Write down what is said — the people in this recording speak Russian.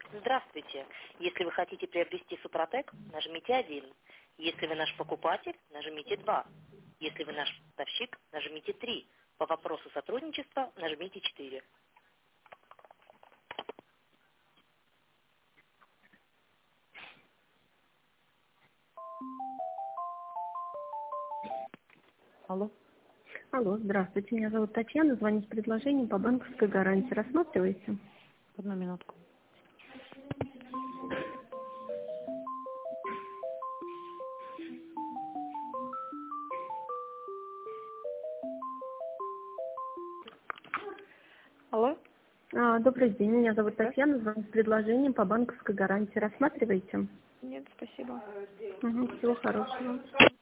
Здравствуйте. Если вы хотите приобрести Супротек, нажмите 1. Если вы наш покупатель, нажмите 2. Если вы наш поставщик, нажмите 3. По вопросу сотрудничества нажмите 4. Алло. Алло, здравствуйте, меня зовут Татьяна, звоню с предложением по банковской гарантии. Рассматриваете? Одну минутку. Алло? Добрый день, меня зовут Да? Татьяна, звоню с предложением по банковской гарантии. Рассматриваете? Нет, спасибо. Всего хорошего.